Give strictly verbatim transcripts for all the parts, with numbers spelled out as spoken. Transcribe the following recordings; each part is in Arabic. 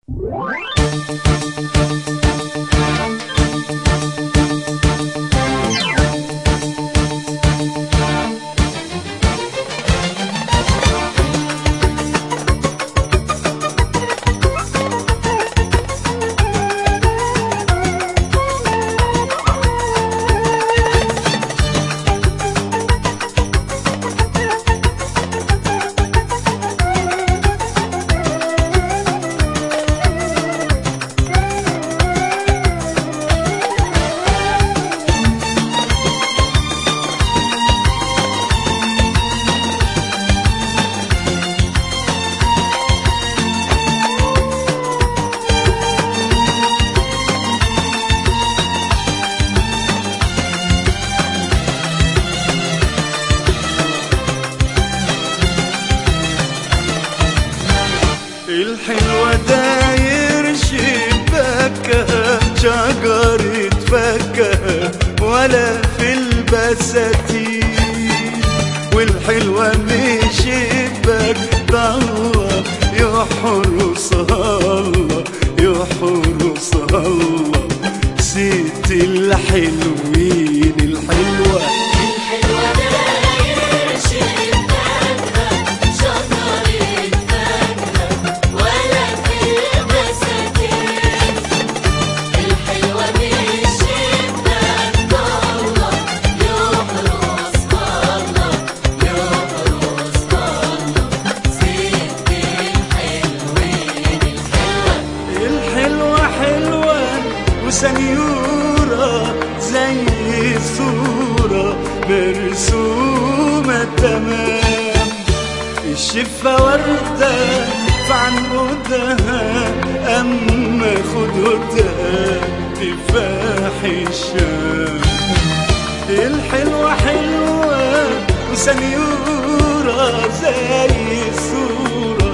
الحلوة داير شباكها شجرة فاكهة ولا في البساتين، والحلوة مش شباك ده الله يحرسها الله يحرسها الله. ست الحلوين الحلوة سنيورة زي الصورة مرسومة تمام، الشفة وردة في عنقودها أما خدودها تفاح الشام. الحلوة حلوة وسنيورة زي الصورة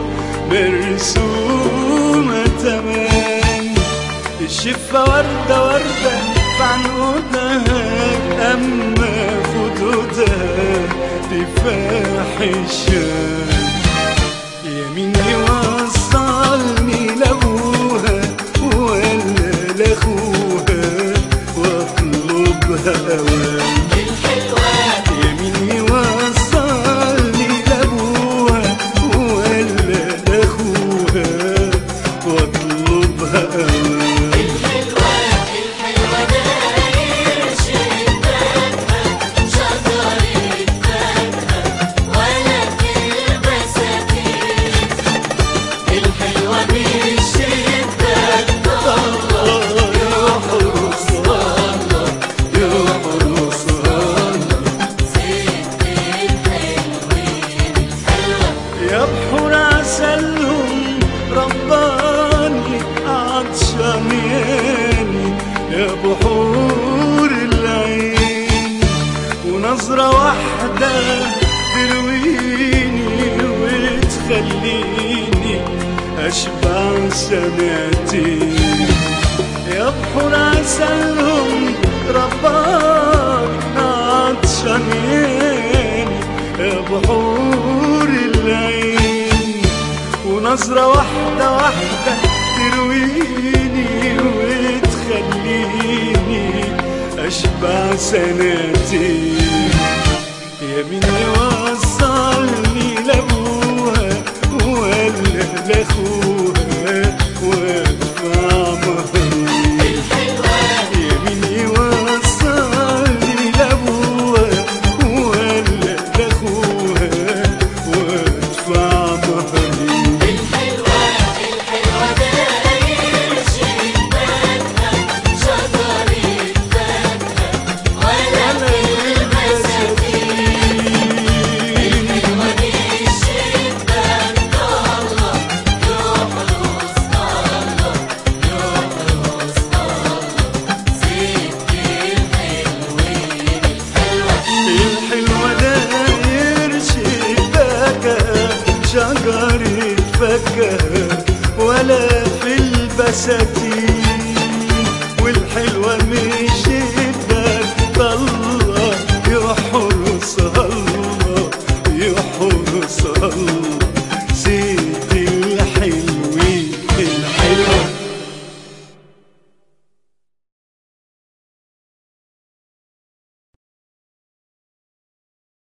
مرسومة تمام، الشفة وردة وردة في عنقودها أما خدودها تفاح الشام. يمين يوصلني لأبوها ولا لأخوها واطلبها أوام. يمين يوصلني لأبوها ولا لأخوها واطلبها أوام. يا بحور عسلهم رباني عطشانياني، يا بحور العين ونظرة واحدة ترويني وتخليني أشبع سنتين. يا بحور عسلهم رباني عطشانياني، يا بحور العين ونظرة واحدة واحدة ترويني وتخليني أشبع سنتين. يمين يوصلني لأبوها ولا لأخوها وادفع مهري. يمين يوصلني لأبوها ولا لأخوها وادفع مهري. شجرة فاكهة ولا في البساتين، والحلوة مش